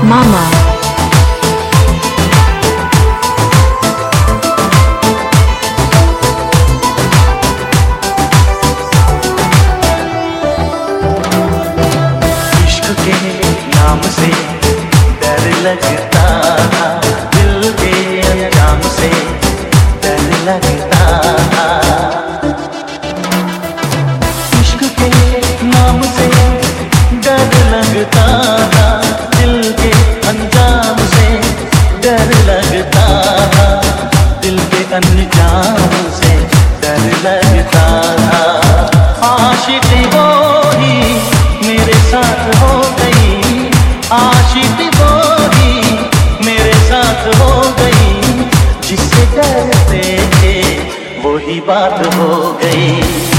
Mama. इश्क के नाम से डर लगता था, दिल के अंजाम से डर लगता था। इश्क के नाम से डर लगता था, दिल के अंजाम से डर लगता था, दिल के अंजाम से डर लगता था। आशिकी वो ही मेरे साथ हो गई, आशिकी वो ही मेरे साथ हो गई, जिससे डरते थे वो ही बात हो गई।